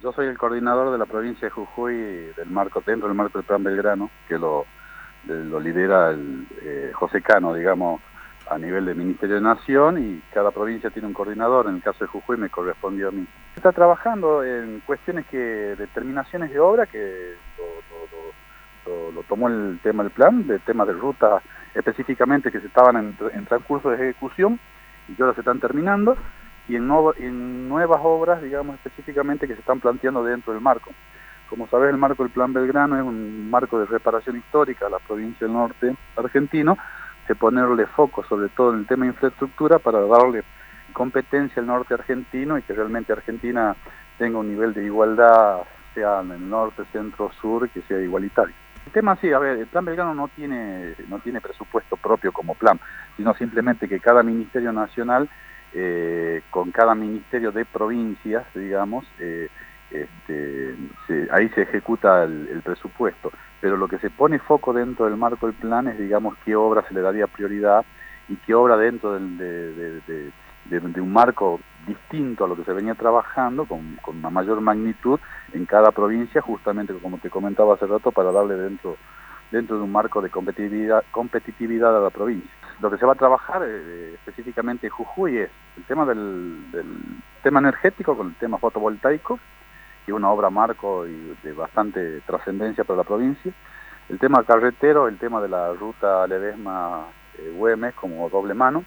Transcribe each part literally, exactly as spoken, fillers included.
Yo soy el coordinador de la provincia de Jujuy del marco, dentro del marco del Plan Belgrano, que lo, lo lidera el, eh, José Cano, digamos, a nivel de Ministerio de Nación, y cada provincia tiene un coordinador. En el caso de Jujuy me correspondió a mí. Está trabajando en cuestiones que, determinaciones de obra, que lo, lo, lo, lo tomó el tema del plan, de temas de ruta específicamente que se estaban en, en transcurso de ejecución y que ahora se están terminando, y en, no, en nuevas obras, digamos, específicamente que se están planteando dentro del marco. Como sabés, el marco del Plan Belgrano es un marco de reparación histórica a la provincia del norte argentino, de ponerle foco sobre todo en el tema de infraestructura para darle competencia al norte argentino y que realmente Argentina tenga un nivel de igualdad, sea en el norte, centro, sur, que sea igualitario. El tema sí, a ver, el Plan Belgrano no tiene, no tiene presupuesto propio como plan, sino simplemente que cada ministerio nacional, eh, con cada ministerio de provincias, digamos, eh, este, se, ahí se ejecuta el, el presupuesto, pero lo que se pone foco dentro del marco del plan es, digamos, qué obra se le daría prioridad y qué obra dentro del, de, de, de, de, de un marco distinto a lo que se venía trabajando, con, con una mayor magnitud en cada provincia, justamente como te comentaba hace rato, para darle dentro, dentro de un marco de competitividad, competitividad a la provincia. Lo que se va a trabajar eh, específicamente en Jujuy es el tema del, del tema energético con el tema fotovoltaico, que es una obra marco y de bastante trascendencia para la provincia. El tema carretero, el tema de la ruta Ledesma-Güemes como doble mano,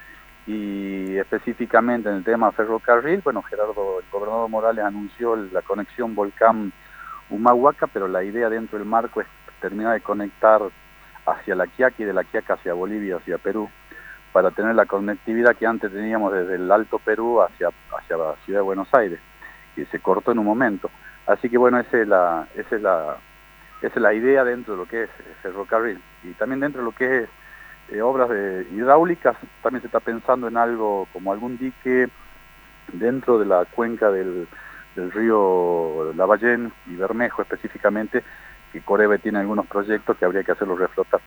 y específicamente en el tema ferrocarril, bueno, Gerardo, el gobernador Morales anunció la conexión Volcán-Humahuaca, pero la idea dentro del marco es terminar de conectar hacia La Quiaca y de La Quiaca hacia Bolivia, hacia Perú, para tener la conectividad que antes teníamos desde el Alto Perú hacia, hacia la ciudad de Buenos Aires, que se cortó en un momento. Así que bueno, esa es la, esa es la, esa es la idea dentro de lo que es ferrocarril. Y también dentro de lo que es eh, obras de hidráulicas, también se está pensando en algo como algún dique dentro de la cuenca del, del río Lavallén y Bermejo específicamente, que Corebe tiene algunos proyectos que habría que hacerlos reflotar.